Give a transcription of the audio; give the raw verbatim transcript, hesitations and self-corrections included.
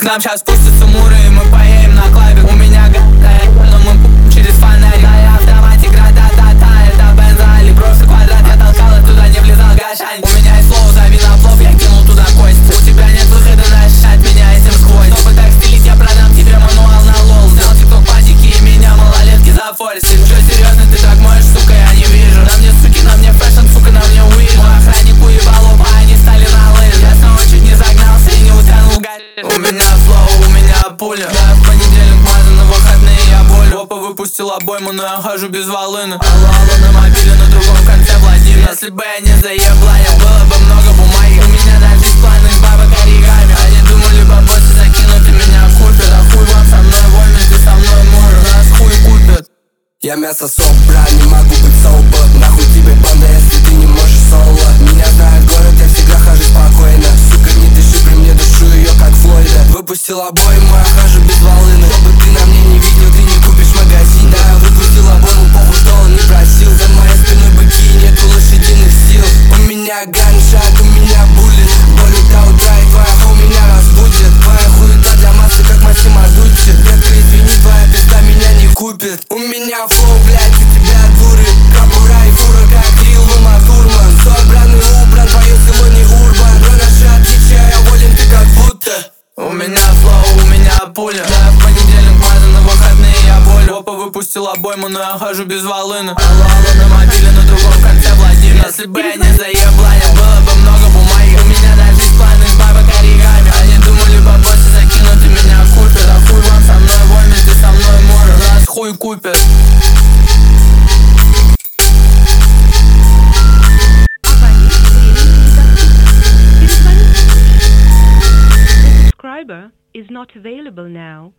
нам сейчас спустятся муры, и мы поедем на клабе. У меня гадая, но мы через фонарь. На автомате града-та-та, это бензали. Просто квадрат, я толкал, и туда не влезал гашань. У меня есть слово, зови на плов, я кинул туда кость. У тебя нет выхода, начать меня этим сквозь. Чтобы так стелить, я продам тебе мануал на лол. Взял тикток пазики и меня малолетки зафорсили. Что, серьезно, ты так можешь, сука, я не вижу. На мне суки, на мне фэшн, сука, на мне уиз. Мой охранник уебал оба, они стали на лыжи. Я снова чуть не загнался и не утонул гарри. У меня флоу, у меня пуля. Да, в понедельник мазан, на выходные я боль. Опа выпустил обойму, но я хожу без волыны. Алло, алло, на мобиле на другом конце Владимир. Если бы я не заебланил, было бы много бумаги. У меня даже есть планы с бабок оригами. Они думали, бабосы закинут и меня купят. А хуй вам со мной вольный, ты со мной можешь, нас хуй купят. Я мясо собра, не могу быть соба. Нахуй тебе банда, если ты не можешь соло. Меня знает город, я всегда хожу спокойно. Сука, не дыши, при мне душу ее как Флойда. Выпустил обойму, я хожу без волыны. Чтобы ты на мне не видел, ты не купишь магазин. Да, я выпустил обойму, похуй, что он не просил. За моей спиной быки, нету лошадиных сил. У меня ганшат, у меня буллет. Болю до утра, и твоя ху меня разбудит. Твоя хуета для массы, как Массимо Дутчи. Детка, извини, твоя пизда меня не купит. У меня флоу, блядь, у тебя дуры. Капура и фура, как Рил, Ума Турман. Собран и убран, твое село не урбан. Про наши отличия я волен, ты как будто. У меня флоу, у меня пуля. Да, в понедельник мазан, на выходные я боль. Опа выпустил обойму, но я хожу без волыны. Алло, алло, на мобиле на другом конце Владимир. Если бы я не заебланил, было бы много бумаги. У меня даже есть планы с бабок оригами. Они думали, бабосы закинут и меня купят. А хуй вам со мной вольный, ты со мной можешь, нас хуй купят. Is not available now.